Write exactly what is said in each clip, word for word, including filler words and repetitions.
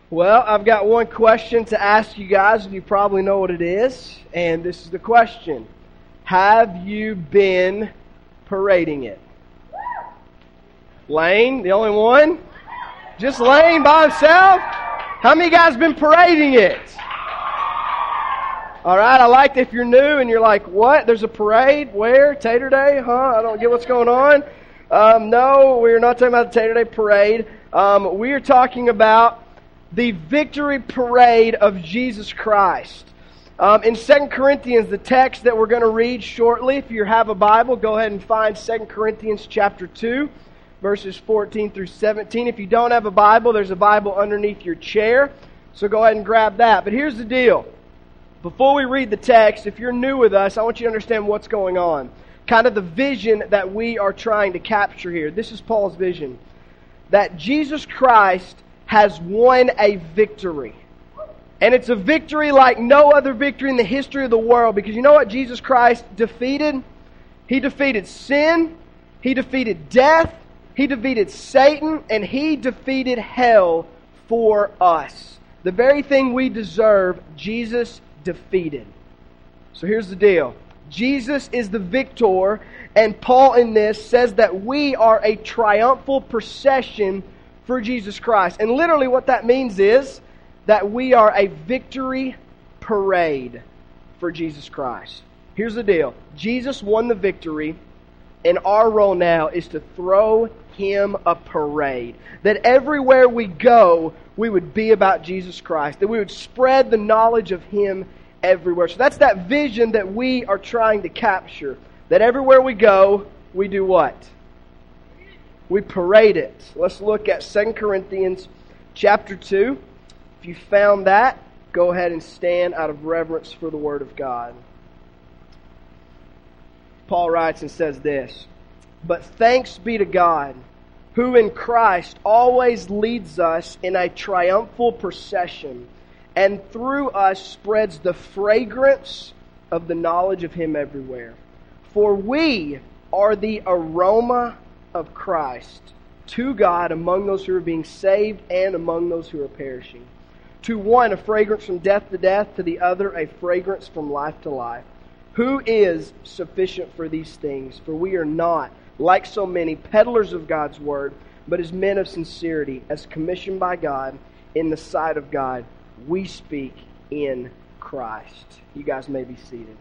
Well, I've got one question to ask you guys, and you probably know what it is. And this is the question. Have you been parading it? Lane, the only one? Just Lane by himself? How many guys been parading it? All right, I like if you're new and you're like, what? There's a parade? Where? Tater Day? Huh? I don't get what's going on. Um, no, we're not talking about the Tater Day parade. Um, we are talking about the victory parade of Jesus Christ. Um, in Second Corinthians, the text that we're going to read shortly, if you have a Bible, go ahead and find Second Corinthians chapter two, verses fourteen through seventeen. If you don't have a Bible, there's a Bible underneath your chair, so go ahead and grab that. But here's the deal. Before we read the text, if you're new with us, I want you to understand what's going on. Kind of the vision that we are trying to capture here. This is Paul's vision. That Jesus Christ has won a victory. And it's a victory like no other victory in the history of the world. Because you know what Jesus Christ defeated? He defeated sin. He defeated death. He defeated Satan. And He defeated hell for us. The very thing we deserve, Jesus defeated. So here's the deal. Jesus is the victor. And Paul in this says that we are a triumphal procession for Jesus Christ. And literally what that means is that we are a victory parade for Jesus Christ. Here's the deal. Jesus won the victory, and our role now is to throw Him a parade. That everywhere we go, we would be about Jesus Christ. That we would spread the knowledge of Him everywhere. So that's that vision that we are trying to capture. That everywhere we go, we do what? We parade it. Let's look at Second Corinthians chapter two. If you found that, go ahead and stand out of reverence for the Word of God. Paul writes and says this, "But thanks be to God, who in Christ always leads us in a triumphal procession, and through us spreads the fragrance of the knowledge of Him everywhere. For we are the aroma of Christ to God among those who are being saved and among those who are perishing. To one, a fragrance from death to death, to the other, a fragrance from life to life. Who is sufficient for these things? For we are not, like so many, peddlers of God's word, but as men of sincerity, as commissioned by God, in the sight of God, we speak in Christ." You guys may be seated.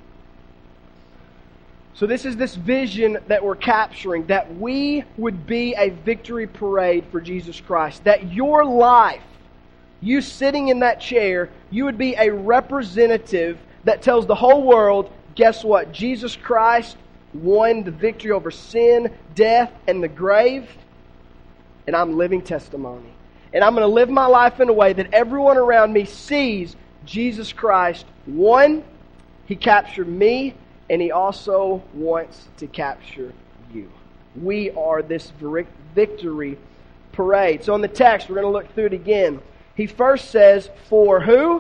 So this is this vision that we're capturing, that we would be a victory parade for Jesus Christ. That your life, you sitting in that chair, you would be a representative that tells the whole world, guess what? Jesus Christ won the victory over sin, death, and the grave. And I'm living testimony. And I'm going to live my life in a way that everyone around me sees Jesus Christ won. He captured me. And He also wants to capture you. We are this victory parade. So in the text, we're going to look through it again. He first says, for who?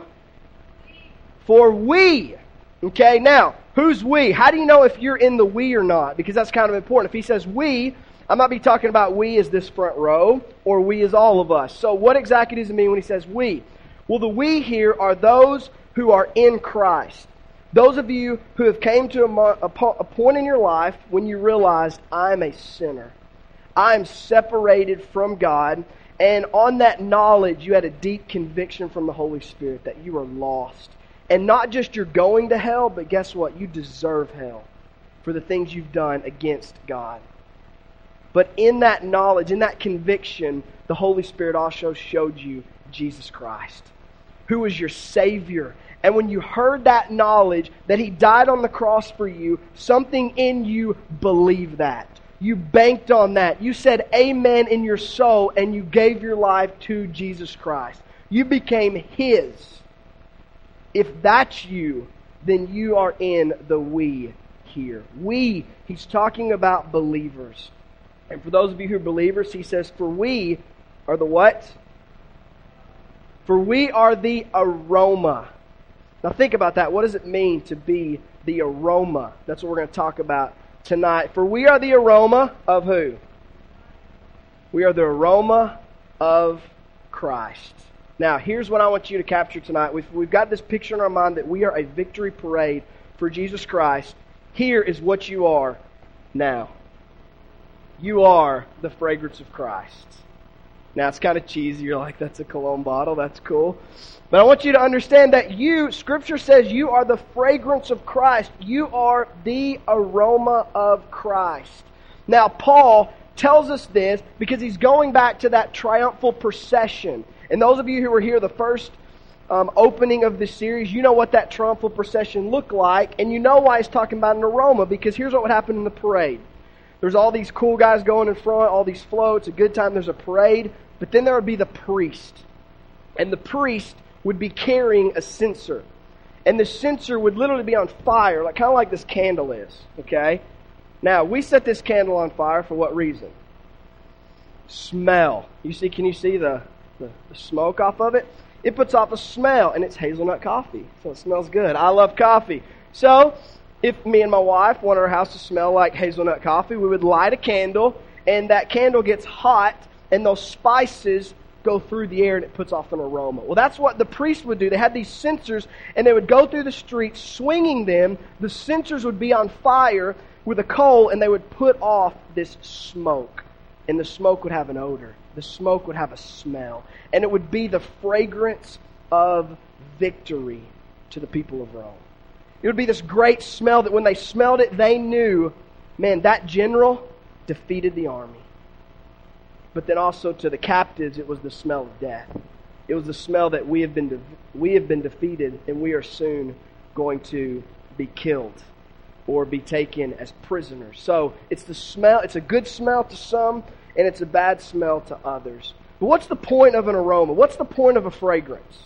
For we. Okay, now, who's we? How do you know if you're in the we or not? Because that's kind of important. If he says we, I might be talking about we as this front row, or we as all of us. So what exactly does it mean when he says we? Well, the we here are those who are in Christ. Those of you who have came to a, a point in your life when you realized, I'm a sinner. I'm separated from God. And on that knowledge, you had a deep conviction from the Holy Spirit that you are lost. And not just you're going to hell, but guess what? You deserve hell for the things you've done against God. But in that knowledge, in that conviction, the Holy Spirit also showed you Jesus Christ, who is your Savior. And when you heard that knowledge that He died on the cross for you, something in you believed that. You banked on that. You said amen in your soul and you gave your life to Jesus Christ. You became His. If that's you, then you are in the we here. We, He's talking about believers. And for those of you who are believers, He says, for we are the what? For we are the aroma. Now think about that. What does it mean to be the aroma? That's what we're going to talk about tonight. For we are the aroma of who? We are the aroma of Christ. Now, here's what I want you to capture tonight. We've, we've got this picture in our mind that we are a victory parade for Jesus Christ. Here is what you are now. You are the fragrance of Christ. Now, it's kind of cheesy. You're like, that's a cologne bottle. That's cool. But I want you to understand that you, Scripture says you are the fragrance of Christ. You are the aroma of Christ. Now, Paul tells us this because he's going back to that triumphal procession. And those of you who were here the first um, opening of this series, you know what that triumphal procession looked like. And you know why he's talking about an aroma, because here's what would happen in the parade. There's all these cool guys going in front, all these floats, a good time, there's a parade. But then there would be the priest. And the priest would be carrying a censer. And the censer would literally be on fire, like kind of like this candle is. Okay? Now, we set this candle on fire for what reason? Smell. You see, can you see the, the, the smoke off of it? It puts off a smell, and it's hazelnut coffee. So it smells good. I love coffee. So, if me and my wife want our house to smell like hazelnut coffee, we would light a candle, and that candle gets hot, and those spices go through the air, and it puts off an aroma. Well, that's what the priest would do. They had these censers, and they would go through the streets swinging them. The censers would be on fire with a coal, and they would put off this smoke. And the smoke would have an odor. The smoke would have a smell. And it would be the fragrance of victory to the people of Rome. It would be this great smell that when they smelled it, they knew, man, that general defeated the army. But then also to the captives, it was the smell of death. It was the smell that we have been de- we have been defeated, and we are soon going to be killed or be taken as prisoners. So it's the smell. It's a good smell to some, and it's a bad smell to others. But what's the point of an aroma? What's the point of a fragrance?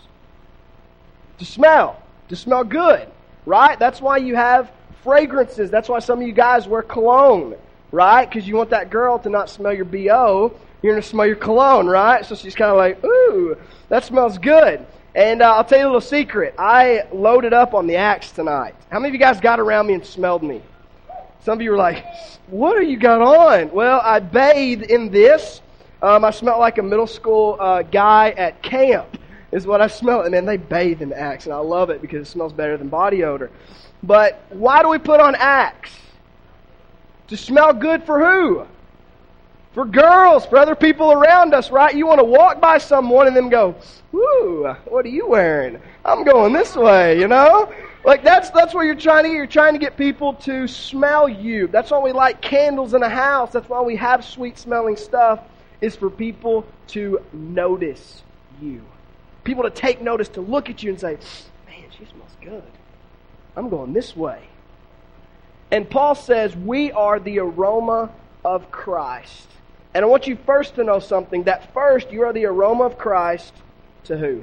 To smell. To smell good, right? That's why you have fragrances. That's why some of you guys wear cologne, right? Because you want that girl to not smell your B O. You're going to smell your cologne, right? So she's kind of like, ooh, that smells good. And uh, I'll tell you a little secret. I loaded up on the Axe tonight. How many of you guys got around me and smelled me? Some of you were like, what are you got on? Well, I bathed in this. Um, I smelled like a middle school uh, guy at camp is what I smell. And then they bathe in Axe, and I love it because it smells better than body odor. But why do we put on Axe? To smell good for who? For girls, for other people around us, right? You want to walk by someone and then go, "Woo, what are you wearing? I'm going this way," you know? Like that's that's what you're trying to get. You're trying to get people to smell you. That's why we light candles in a house. That's why we have sweet smelling stuff, is for people to notice you. People to take notice, to look at you and say, "Man, she smells good. I'm going this way." And Paul says we are the aroma of Christ. And I want you first to know something, that first you are the aroma of Christ to who?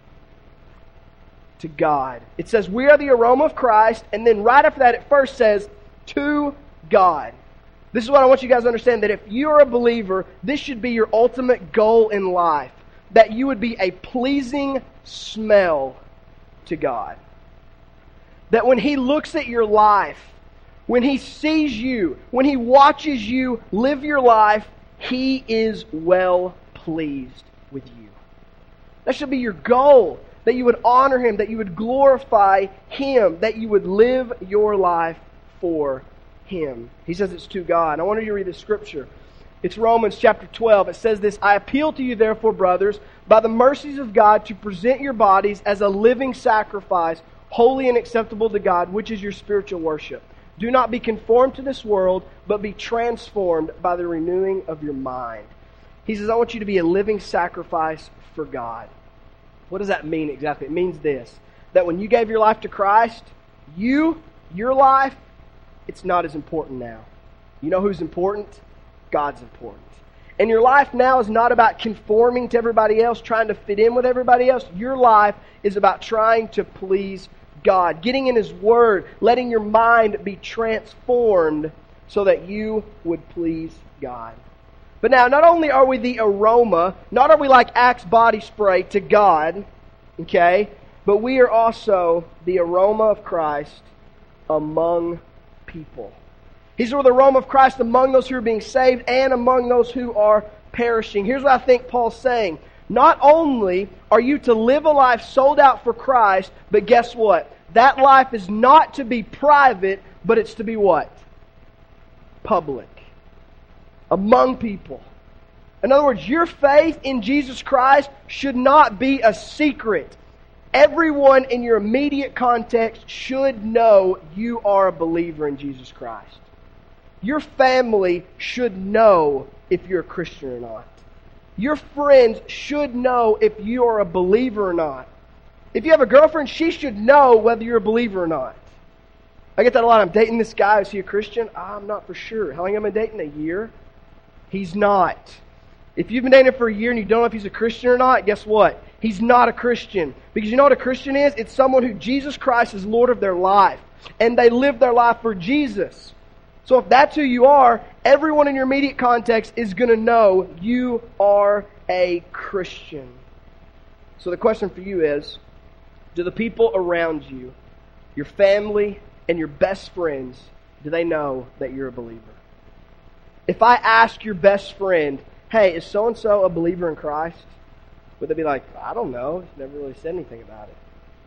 To God. It says we are the aroma of Christ, and then right after that it first says to God. This is what I want you guys to understand, that if you're a believer, this should be your ultimate goal in life, that you would be a pleasing smell to God. That when He looks at your life, when He sees you, when He watches you live your life, He is well pleased with you. That should be your goal, that you would honor Him, that you would glorify Him, that you would live your life for Him. He says it's to God. I want you to read the scripture. It's Romans chapter twelve. It says this, "I appeal to you therefore, brothers, by the mercies of God, to present your bodies as a living sacrifice, holy and acceptable to God, which is your spiritual worship. Do not be conformed to this world, but be transformed by the renewing of your mind." He says, I want you to be a living sacrifice for God. What does that mean exactly? It means this, that when you gave your life to Christ, you, your life, it's not as important now. You know who's important? God's important. And your life now is not about conforming to everybody else, trying to fit in with everybody else. Your life is about trying to please God, getting in His Word, letting your mind be transformed so that you would please God. But now, not only are we the aroma, not are we like Axe body spray to God, okay, but we are also the aroma of Christ among people. He's the aroma of Christ among those who are being saved and among those who are perishing. Here's what I think Paul's saying. Not only are you to live a life sold out for Christ, but guess what? That life is not to be private, but it's to be what? Public. Among people. In other words, your faith in Jesus Christ should not be a secret. Everyone in your immediate context should know you are a believer in Jesus Christ. Your family should know if you're a Christian or not. Your friends should know if you are a believer or not. If you have a girlfriend, she should know whether you're a believer or not. I get that a lot. I'm dating this guy. Is he a Christian? I'm not for sure. How long have I been dating? A year? He's not. If you've been dating him for a year and you don't know if he's a Christian or not, guess what? He's not a Christian. Because you know what a Christian is? It's someone who Jesus Christ is Lord of their life. And they live their life for Jesus. So if that's who you are, everyone in your immediate context is going to know you are a Christian. So the question for you is, do the people around you, your family and your best friends, do they know that you're a believer? If I ask your best friend, hey, is so-and-so a believer in Christ? Would they be like, I don't know, he's never really said anything about it?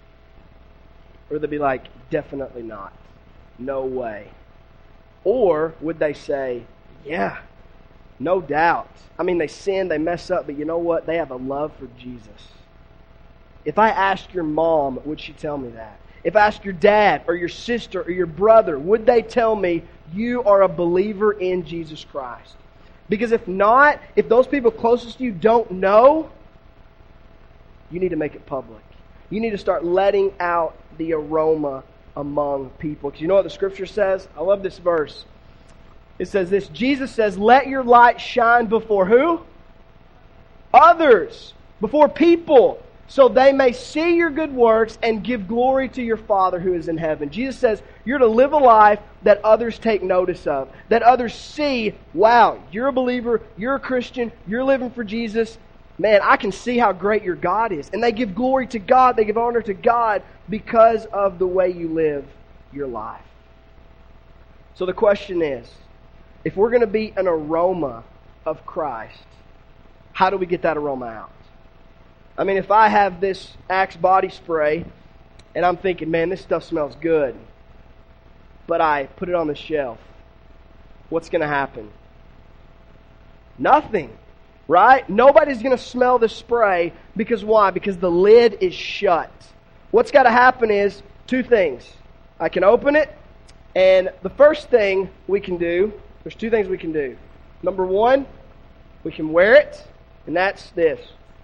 Or would they be like, definitely not. No way. Or would they say, yeah, no doubt. I mean, they sin, they mess up, but you know what? They have a love for Jesus. If I asked your mom, would she tell me that? If I asked your dad or your sister or your brother, would they tell me you are a believer in Jesus Christ? Because if not, if those people closest to you don't know, you need to make it public. You need to start letting out the aroma among people. Because you know what the Scripture says? I love this verse. It says this, Jesus says, let your light shine before who? Others. Before people. So they may see your good works and give glory to your Father who is in heaven. Jesus says you're to live a life that others take notice of. That others see, wow, you're a believer, you're a Christian, you're living for Jesus. Man, I can see how great your God is. And they give glory to God, they give honor to God because of the way you live your life. So the question is, if we're going to be an aroma of Christ, how do we get that aroma out? I mean, if I have this Axe body spray and I'm thinking, man, this stuff smells good, but I put it on the shelf, what's going to happen? Nothing, right? Nobody's going to smell the spray because why? Because the lid is shut. What's got to happen is two things. I can open it, and the first thing we can do, there's two things we can do. Number one, we can wear it, and that's this.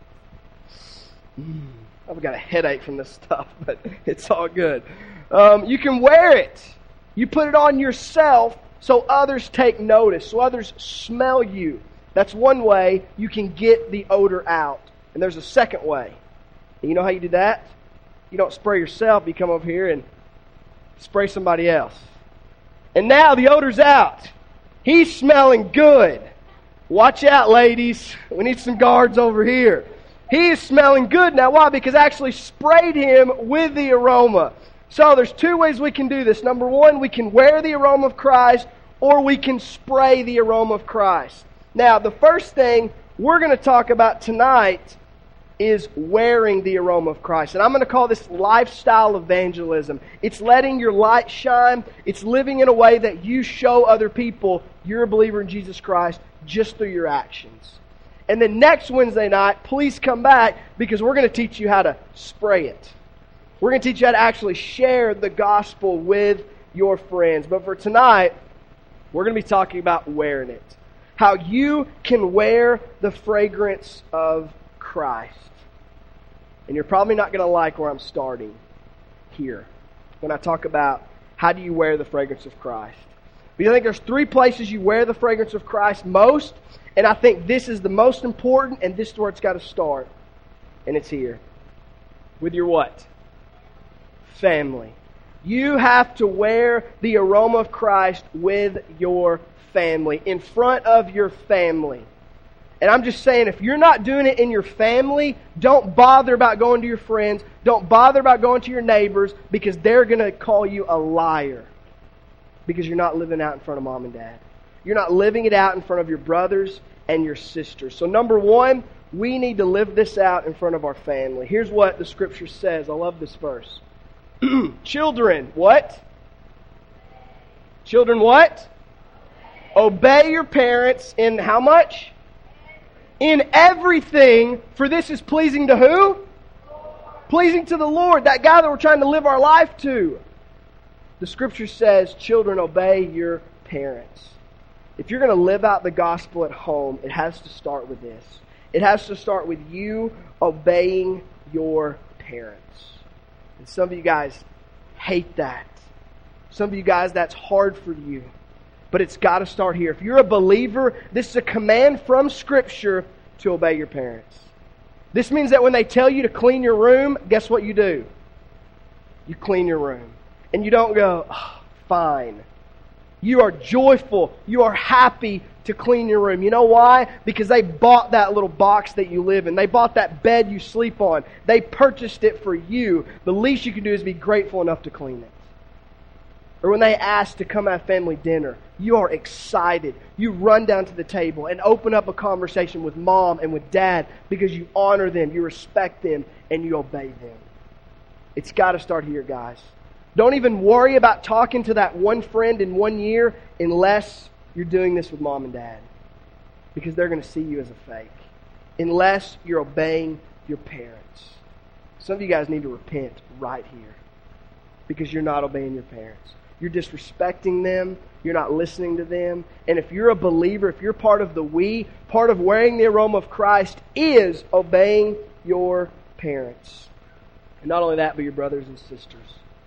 I've got a headache from this stuff, but it's all good. Um, you can wear it. You put it on yourself so others take notice, so others smell you. That's one way you can get the odor out. And there's a second way. And you know how you do that? You don't spray yourself. You come over here and spray somebody else. And now the odor's out. He's smelling good. Watch out, ladies. We need some guards over here. He is smelling good now. Why? Because I actually sprayed him with the aroma. So there's two ways we can do this. Number one, we can wear the aroma of Christ, or we can spray the aroma of Christ. Now, the first thing we're going to talk about tonight is wearing the aroma of Christ. And I'm going to call this lifestyle evangelism. It's letting your light shine. It's living in a way that you show other people you're a believer in Jesus Christ just through your actions. And then next Wednesday night, please come back because we're going to teach you how to spray it. We're going to teach you how to actually share the gospel with your friends. But for tonight, we're going to be talking about wearing it. How you can wear the fragrance of Christ. And you're probably not going to like where I'm starting here when I talk about how do you wear the fragrance of Christ. Because I think there's three places you wear the fragrance of Christ most. And I think this is the most important, and this is where it's got to start. And it's here. With your what? Family. You have to wear the aroma of Christ with your family, in front of your family. And I'm just saying, if you're not doing it in your family, don't bother about going to your friends. Don't bother about going to your neighbors, because they're going to call you a liar. Because you're not living out in front of mom and dad. You're not living it out in front of your brothers and your sisters. So number one, we need to live this out in front of our family. Here's what the Scripture says. I love this verse. Children, what? Children, what? Obey your parents in how much? In everything, for this is pleasing to who? Pleasing to the Lord, that guy that we're trying to live our life to. The Scripture says, children, obey your parents. If you're going to live out the gospel at home, it has to start with this. It has to start with you obeying your parents. And some of you guys hate that. Some of you guys, that's hard for you. But it's got to start here. If you're a believer, this is a command from Scripture to obey your parents. This means that when they tell you to clean your room, guess what you do? You clean your room. And you don't go, oh, fine. You are joyful. You are happy to clean your room. You know why? Because they bought that little box that you live in. They bought that bed you sleep on. They purchased it for you. The least you can do is be grateful enough to clean it. Or when they ask to come have family dinner, you are excited. You run down to the table and open up a conversation with mom and with dad because you honor them, you respect them, and you obey them. It's got to start here, guys. Don't even worry about talking to that one friend in one year unless you're doing this with mom and dad. Because they're going to see you as a fake. Unless you're obeying your parents. Some of you guys need to repent right here. Because you're not obeying your parents. You're disrespecting them. You're not listening to them. And if you're a believer, if you're part of the we, part of wearing the aroma of Christ is obeying your parents. And not only that, but your brothers and sisters.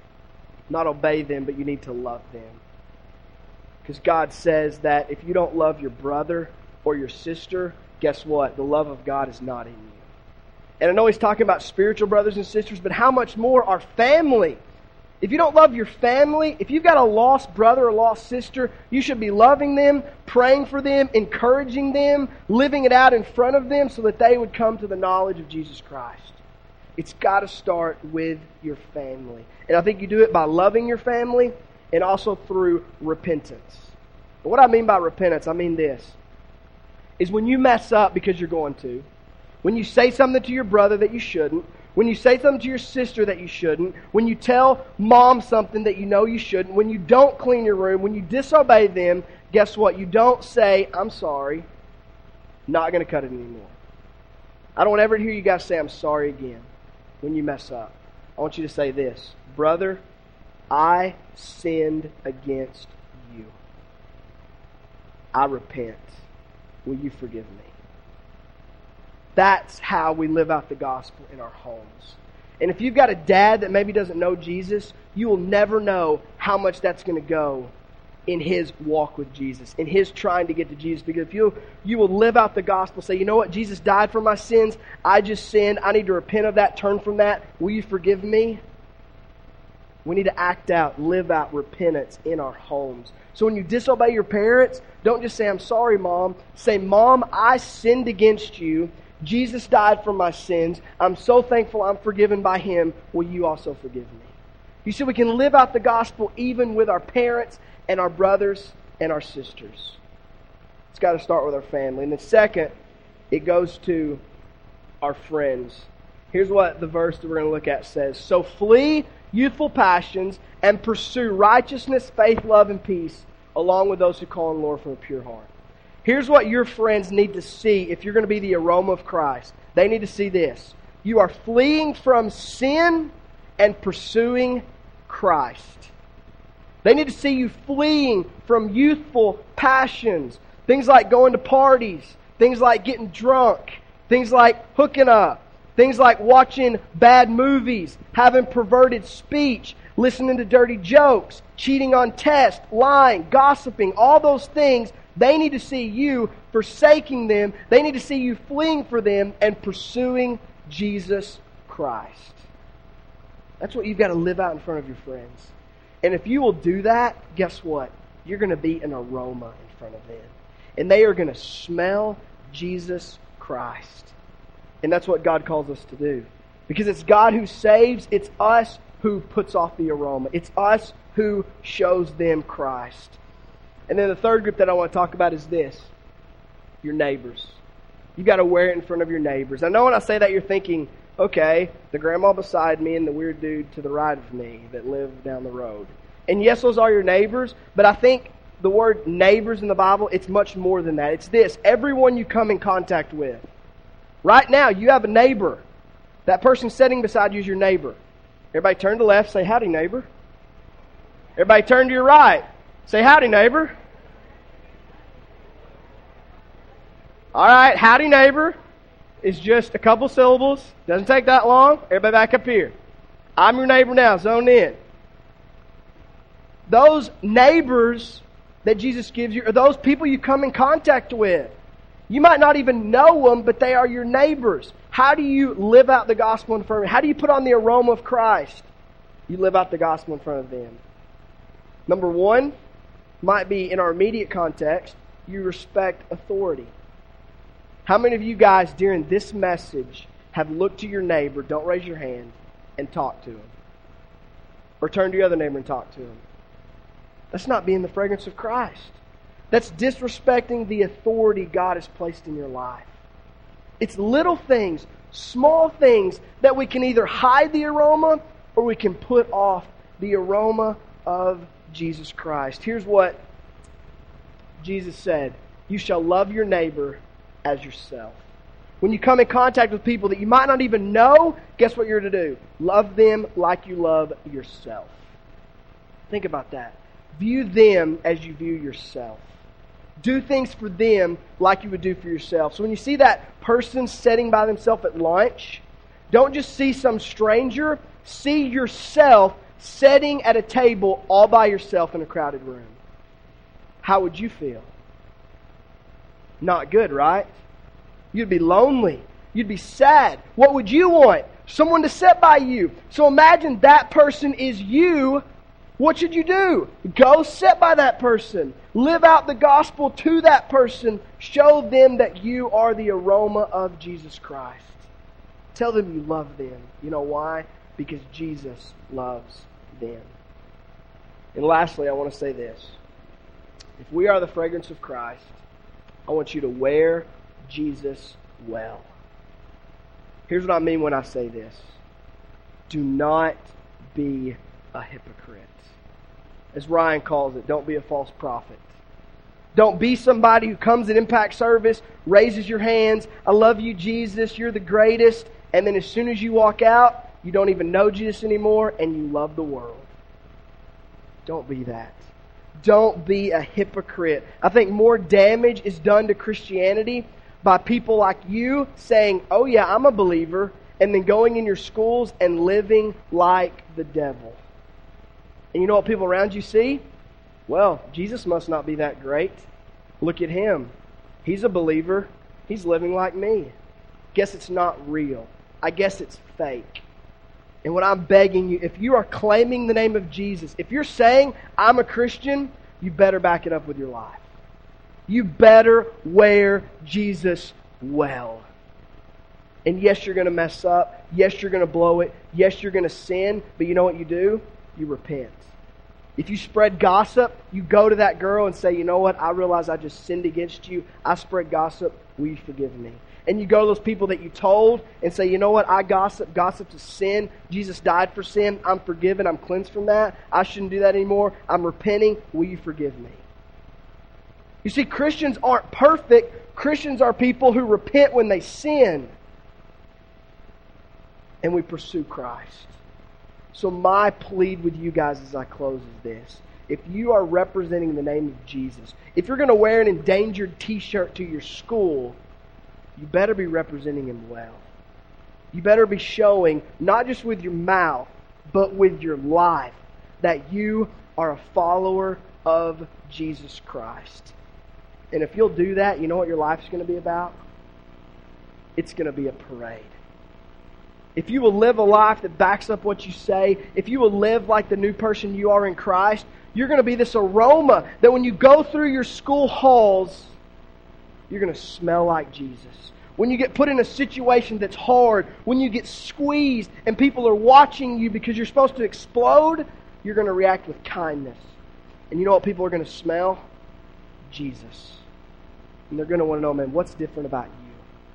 Not obey them, but you need to love them. Because God says that if you don't love your brother or your sister, guess what? The love of God is not in you. And I know He's talking about spiritual brothers and sisters, but how much more our family? If you don't love your family, if you've got a lost brother or lost sister, you should be loving them, praying for them, encouraging them, living it out in front of them so that they would come to the knowledge of Jesus Christ. It's got to start with your family. And I think you do it by loving your family and also through repentance. But what I mean by repentance, I mean this, is when you mess up because you're going to, when you say something to your brother that you shouldn't, when you say something to your sister that you shouldn't, when you tell mom something that you know you shouldn't, when you don't clean your room, when you disobey them, guess what? You don't say, I'm sorry, not going to cut it anymore. I don't ever hear you guys say, I'm sorry again when you mess up. I want you to say this, brother, I sinned against you. I repent. Will you forgive me? That's how we live out the gospel in our homes. And if you've got a dad that maybe doesn't know Jesus, you will never know how much that's going to go in his walk with Jesus, in his trying to get to Jesus. Because if you you will live out the gospel, say, you know what, Jesus died for my sins, I just sinned, I need to repent of that, turn from that, will you forgive me? We need to act out, live out repentance in our homes. So when you disobey your parents, don't just say, I'm sorry, Mom. Say, Mom, I sinned against you. Jesus died for my sins. I'm so thankful I'm forgiven by Him. Will you also forgive me? You see, we can live out the gospel even with our parents and our brothers and our sisters. It's got to start with our family. And then second, it goes to our friends. Here's what the verse that we're going to look at says. So flee youthful passions and pursue righteousness, faith, love, and peace, along with those who call on the Lord from a pure heart. Here's what your friends need to see if you're going to be the aroma of Christ. They need to see this. You are fleeing from sin and pursuing Christ. They need to see you fleeing from youthful passions. Things like going to parties. Things like getting drunk. Things like hooking up. Things like watching bad movies. Having perverted speech. Listening to dirty jokes. Cheating on tests. Lying. Gossiping. All those things. They need to see you forsaking them. They need to see you fleeing for them and pursuing Jesus Christ. That's what you've got to live out in front of your friends. And if you will do that, guess what? You're going to be an aroma in front of them. And they are going to smell Jesus Christ. And that's what God calls us to do. Because it's God who saves. It's us who puts off the aroma. It's us who shows them Christ. And then the third group that I want to talk about is this. Your neighbors. You got to wear it in front of your neighbors. I know when I say that you're thinking, okay, the grandma beside me and the weird dude to the right of me that live down the road. And yes, those are your neighbors, but I think the word neighbors in the Bible, it's much more than that. It's this: everyone you come in contact with. Right now, you have a neighbor. That person sitting beside you is your neighbor. Everybody turn to the left, say howdy, neighbor. Everybody turn to your right, say howdy, neighbor. All right, howdy, neighbor is just a couple syllables. Doesn't take that long. Everybody back up here. I'm your neighbor now, zone in. Those neighbors that Jesus gives you are those people you come in contact with. You might not even know them, but they are your neighbors. How do you live out the gospel in front of them? How do you put on the aroma of Christ? You live out the gospel in front of them. Number one might be in our immediate context, you respect authority. How many of you guys during this message have looked to your neighbor, don't raise your hand, and talked to him? Or turn to your other neighbor and talk to him? That's not being the fragrance of Christ. That's disrespecting the authority God has placed in your life. It's little things, small things, that we can either hide the aroma or we can put off the aroma of Jesus Christ. Here's what Jesus said: you shall love your neighbor as yourself. When you come in contact with people that you might not even know, guess what you're to do? Love them like you love yourself. Think about that. View them as you view yourself. Do things for them like you would do for yourself. So when you see that person sitting by themselves at lunch, don't just see some stranger. See yourself sitting at a table all by yourself in a crowded room. How would you feel? Not good, right? You'd be lonely. You'd be sad. What would you want? Someone to sit by you. So imagine that person is you. What should you do? Go sit by that person. Live out the gospel to that person. Show them that you are the aroma of Jesus Christ. Tell them you love them. You know why? Because Jesus loves them. And lastly, I want to say this. If we are the fragrance of Christ, I want you to wear Jesus well. Here's what I mean when I say this. Do not be a hypocrite. As Ryan calls it, don't be a false prophet. Don't be somebody who comes at Impact Service, raises your hands, I love you, Jesus, you're the greatest, and then as soon as you walk out, you don't even know Jesus anymore, and you love the world. Don't be that. Don't be a hypocrite. I think more damage is done to Christianity by people like you saying, oh yeah, I'm a believer, and then going in your schools and living like the devil. And you know what people around you see? Well, Jesus must not be that great. Look at him. He's a believer. He's living like me. Guess it's not real. I guess it's fake. And what I'm begging you, if you are claiming the name of Jesus, if you're saying, I'm a Christian, you better back it up with your life. You better wear Jesus well. And yes, you're going to mess up. Yes, you're going to blow it. Yes, you're going to sin. But you know what you do? You repent. If you spread gossip, you go to that girl and say, you know what? I realize I just sinned against you. I spread gossip. Will you forgive me? And you go to those people that you told and say, you know what? I gossip. Gossip's a sin. Jesus died for sin. I'm forgiven. I'm cleansed from that. I shouldn't do that anymore. I'm repenting. Will you forgive me? You see, Christians aren't perfect. Christians are people who repent when they sin. And we pursue Christ. So my plea with you guys as I close is this. If you are representing the name of Jesus, if you're going to wear an endangered t-shirt to your school, you better be representing Him well. You better be showing, not just with your mouth, but with your life, that you are a follower of Jesus Christ. And if you'll do that, you know what your life's going to be about? It's going to be a parade. If you will live a life that backs up what you say, if you will live like the new person you are in Christ, you're going to be this aroma that when you go through your school halls, you're going to smell like Jesus. When you get put in a situation that's hard, when you get squeezed and people are watching you because you're supposed to explode, you're going to react with kindness. And you know what people are going to smell? Jesus. And they're going to want to know, man, what's different about you?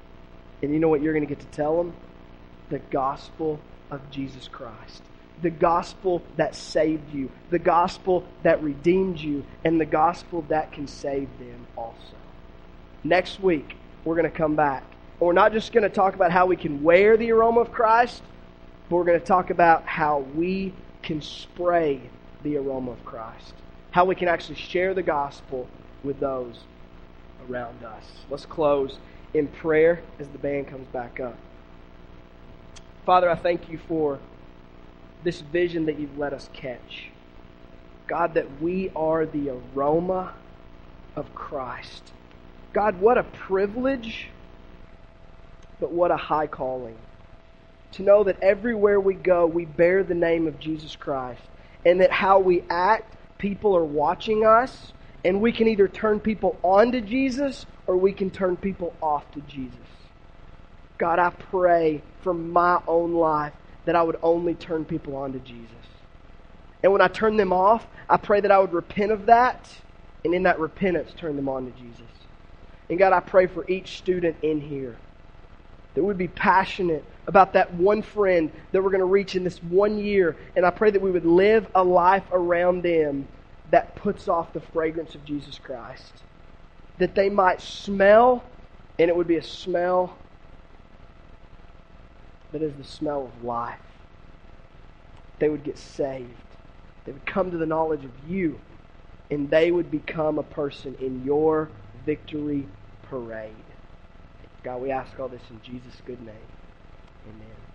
And you know what you're going to get to tell them? The gospel of Jesus Christ. The gospel that saved you. The gospel that redeemed you. And the gospel that can save them also. Next week, we're going to come back. And we're not just going to talk about how we can wear the aroma of Christ, but we're going to talk about how we can spray the aroma of Christ. How we can actually share the gospel with those around us. Let's close in prayer as the band comes back up. Father, I thank you for this vision that you've let us catch. God, that we are the aroma of Christ. God, what a privilege, but what a high calling. To know that everywhere we go, we bear the name of Jesus Christ. And that how we act, people are watching us. And we can either turn people on to Jesus or we can turn people off to Jesus. God, I pray for my own life that I would only turn people on to Jesus. And when I turn them off, I pray that I would repent of that. And in that repentance, turn them on to Jesus. And God, I pray for each student in here that would be passionate about that one friend that we're going to reach in this one year. And I pray that we would live a life around them that puts off the fragrance of Jesus Christ. That they might smell, and it would be a smell that is the smell of life. They would get saved. They would come to the knowledge of you, and they would become a person in your victory parade. God, we ask all this in Jesus' good name. Amen.